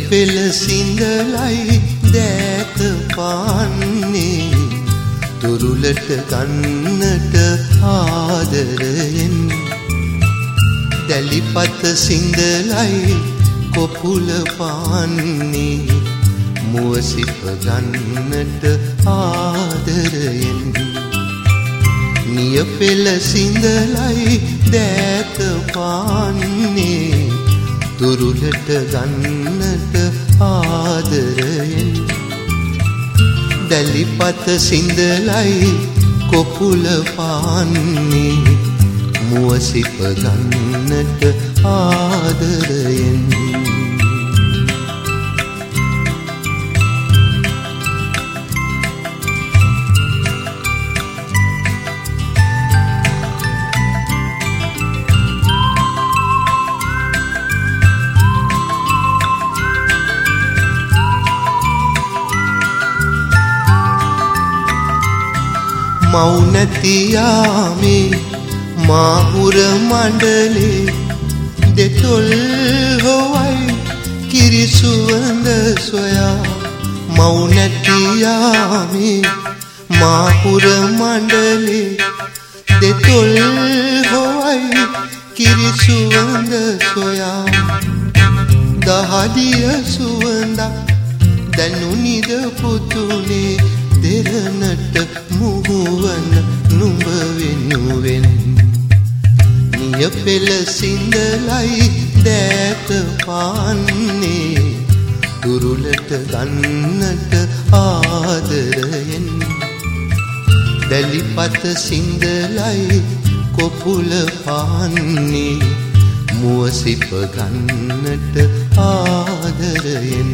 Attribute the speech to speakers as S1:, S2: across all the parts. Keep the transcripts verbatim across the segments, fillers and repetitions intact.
S1: පෙළ සිඳලයි දෑත පාන්නේ දුරුලට ගන්නට ආදරයෙන් දැලිපත සිඳලයි කොපුල පාන්නේ මුවසිප ගන්නට ආදරයෙන් නිය පෙළ සිඳලයි දෑත පාන්නේ දුරුලට ගන්නට ආදරයෙන් දැලිපත සිඳලයි කොපුල පාන්නේ මුවසිප ගන්නට ආදරයෙන් මෞනතියාමේ මාහුර මණ්ඩලේ දෙතොල් හොවයි කිරිසුවඳ සොයා මෞනතියාමේ මාහුර මණ්ඩලේ දෙතොල් හොවයි කිරිසුවඳ සොයා දහදිය සුවඳක් දැනුනිද පුතුනේ දෙරණට මුහුවන නුඹ වෙනුවෙන් නිය පෙළ සිඳලයි දෑත පාන්නේ දුරුලට ගන්නට ආදරයෙන් දැලිපත සිඳලයි කොපුල පාන්නේ මුවසිප ගන්නට ආදරයෙන්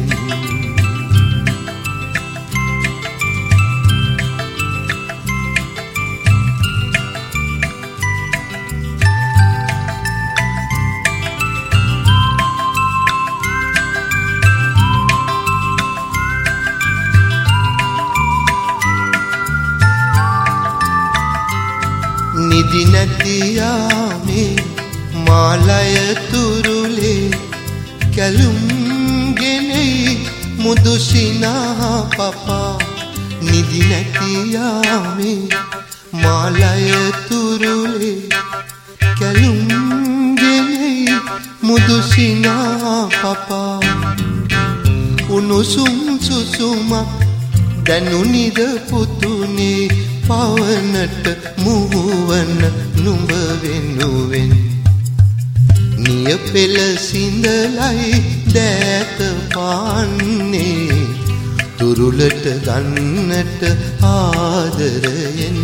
S1: නිදි නැතියාමේ මාලය තුරුලේ කැලුම් ගෙනෙයි මුදුසිනා පපා නිදි නැතියාමේ මාලය තුරුලේ කැලුම් ගෙනෙයි මුදුසිනා පපා උණුසුම් සුසුමක් දැනුනිද පුතුනේ පවනට මුහුවන නුඹ වෙනුවෙන් නිය පෙළ සිඳලයි දෑත පාන්නේ දුරුලට ගන්නට ආදරයෙන්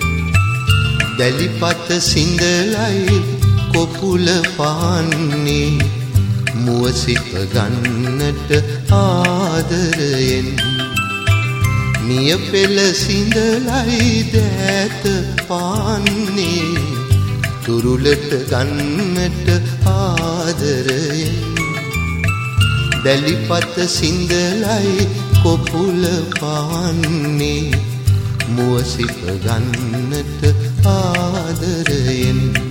S1: දැලිපත සිඳලයි කොපුල පාන්නේ මුවසිප ගන්නට ආදරයෙන් නිය පෙළ සිඳලයි දෑත පාන්නේ දුරුලට ගන්නට ආදරයෙන් දැලිපත සිඳලයි කොපුල පාන්නේ මුවසිප ගන්නට ආදරයෙන්